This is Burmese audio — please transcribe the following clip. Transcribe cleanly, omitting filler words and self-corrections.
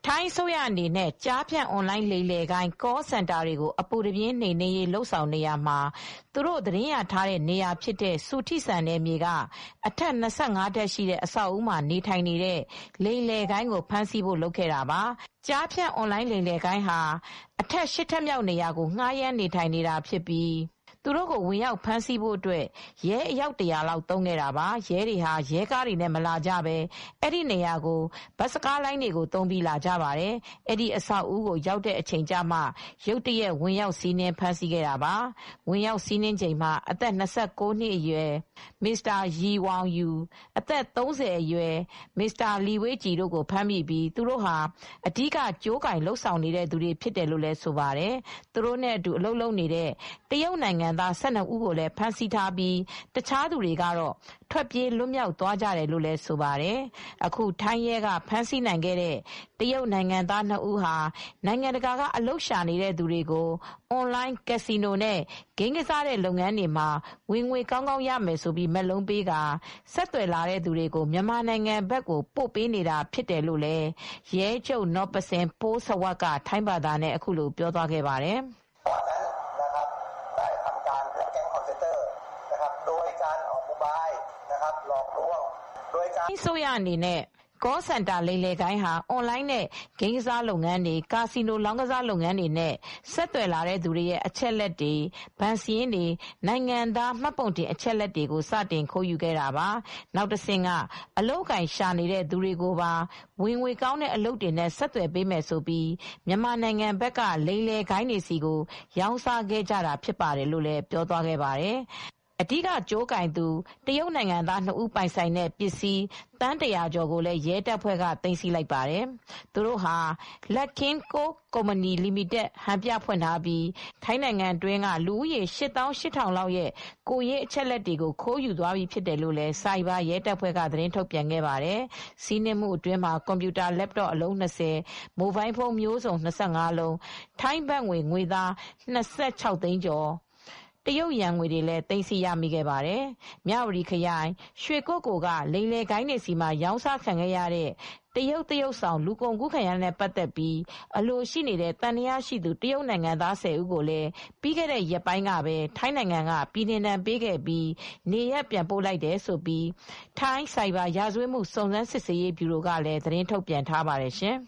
ထိုင်းအစိုးရအနေနဲ့ကျားဖြန့်အွန်လိုင်းလိမ်လည်ဂိုဏ်း Call Center တွေကိုအပူတပြင်းနှိမ်နင်းရေးလုပ်ဆောင်နေရာမှာသူတို့သတင်းရထားတဲ့နေရာဖြစ်တဲ့စူထိစံနယ်မြေကအထက်25ထပ်ရှိတဲ့အဆောက်အဦမှာနေထိုင်နေတဲ့လိမ်လည်ဂိုဏ်းကိုဖမ်းဆီးဖို့လုပ်ခဲ့တာပါ။ကျားဖြန့်အွန်လိုင်းလိမ်လည်ဂိုဏ်းဟာအထက်8ထပ်မြောက်နေရာကိုငှားရမ်းနေထိုင်နေတာဖြစ်ပြီးသူတို့ကိုဝင်ရောက်ဖမ်းဆီးဖို့အတွက်ရဲအယောက်100လောက်သုံးခဲ့တာပါ။ရဲတွေဟာရဲကားတွေနဲ့မလာကြပဲအဲ့ဒီနေရာကိုဘတ်စကားလိုင်းတွေကိုသုံးပြီးလာကြပါတယ်။အဲ့ဒီအဆောက်အဦကိုရောက်တဲ့အချိန်ကျမှရုတ်တရက်ဝင်ရောက်စီးနင်းဖမ်းဆီးခဲ့တာပါ။ဝင်ရောက်စီးနင်းချိန်မှာအသက်29နှစ်အရွယ်မစ္စတာရီဝေါင်ယူအသက်30အရွယ်မစ္စတာလီဝေးဂျီတို့ကိုဖမ်းမိပြီးသူတို့ဟာအဓိကကြိုးကင်လှုပ်ဆောင်နေတဲ့သူတွေဖြစ်တယ်လို့လည်းဆိုပါတယ်။သူတို့နဲ့အတူအလုပ်လုပ်နေတဲ့တရုတ်နိုင်ငံသား12ဦးကိုလည်းဖမ်းဆီးထားပြီးတခြားသူတွေကတော့ထွက်ပြေးလွတ်မြောက်သွားကြတယ်လို့လည်းဆိုပါတယ်။အခုထိုင်းရဲကဖမ်းဆီးနိုင်ခဲ့တဲ့တရုတ်နိုင်ငံသား2ဦးဟာနိုင်ငံတကာကအလုပ်ရှာနေတဲ့သူတွေကိုအွန်လိုင်းကက်စီနိုနဲ့ဂိမ်းကစားတဲ့လုပ်ငန်းတွေမှာဝင်ငွေကောင်းကောင်းရမယ်ဆိုပြီးမက်လုံးပေးကဆက်သွယ်လာတဲ့သူတွေကိုမြန်မာနိုင်ငံဘက်ကိုပို့ပေးနေတာဖြစ်တယ်လို့လည်းရဲချုပ်နော်ပစင်ပိုးစဝတ်ကထိုင်းဘာသာနဲ့အခုလိုပြောသွားခဲ့ပါတယ်။အစိုးရအနေနဲ့Call Center လိမ်လည်ဂိုဏ်းဟာအွန်လိုင်းနဲ့ဂိမ်းကစားလုပ်ငန်းတွေကာစီနိုလောင်းကစားလုပ်ငန်းတွေနဲ့ဆက်သွယ်လာတဲ့သူတွေရဲ့အချက်လက်တွေဘဏ်စာရင်းတွေနိုင်ငံသားမှတ်ပုံတင်အချက်လက်တွေကိုစတင်ခိုးယူခဲ့တာပါနောက်တစ်ဆင့်ကအလုပ်ကိုင်ရှာနေတဲ့သူတွေကိုပါဝင်ငွေကောင်းတဲ့အလုပ်တွေနဲ့ဆက်သွယ်ပေးမယ်ဆိုပြီးမြန်မာနိုင်ငံဘက်ကလိမ်လည်ဂိုဏ်းတွေစီကိုရောင်းစားခဲ့ကြတာဖြစ်ပါတယ်လို့လည်းပြောသွားခဲ့ပါတယ်အဓိကကြိုးကင်သူတရုတ်နိုင်ငံသား2ဦးပိုင်ဆိုင်တဲ့ပစ္စည်းတန်း100ကျော်ကိုလည်းရဲတပ်ဖွဲ့ကသိမ်းဆည်းလိုက်ပါတယ်။သူတို့ဟာ Luckin Co Company Limited ဟန်ပြဖွင့်ထားပြီးထိုင်းနိုင်ငံတွင်းကလူဦးရေ88,000လောက်ရဲ့ကိုယ်ရေးအချက်လက်တွေကိုခိုးယူသွားပြီးဖြစ်တယ်လို့လည်းစိုက်ဘာရဲတပ်ဖွဲ့ကသတင်းထုတ်ပြန်ခဲ့ပါတယ်။စီးနင်းမှုအတွင်းမှာကွန်ပျူတာ laptop အလုံး20မိုဘိုင်းဖုန်းမျိုးစုံ25လုံးထိုင်းဘတ်ငွေသား26သိန်းကျော်တရုတ်ယန်ငွေတွေလည်းသိမ်းဆည်းရမိခဲ့ပါတယ်။မြဝတီခရိုင်ရွှေကုက္ကိုကလိမ်လည်ဂိုဏ်းတွေစီမှာရောင်းစားခံခဲ့ရတဲ့တရုတ်ဆောင်လူကုန်ကူးခံရတဲ့ပတ်သက်ပြီးအလိုရှိနေတဲ့တန်တရားရှိသူတရုတ်နိုင်ငံသား10ဦးကိုလည်းပြီးခဲ့တဲ့ရက်ပိုင်းကပဲထိုင်းနိုင်ငံကပြည်နှင်ဒဏ်ပေးခဲ့ပြီးနေရပ်ပြန်ပို့လိုက်တယ်ဆိုပြီးထိုင်းဆိုင်ဘာရာဇဝတ်မှုစုံစမ်းစစ်ဆေးရေးဗျူရိုကလည်းသတင်းထုတ်ပြန်ထားပါတယ်ရှင်။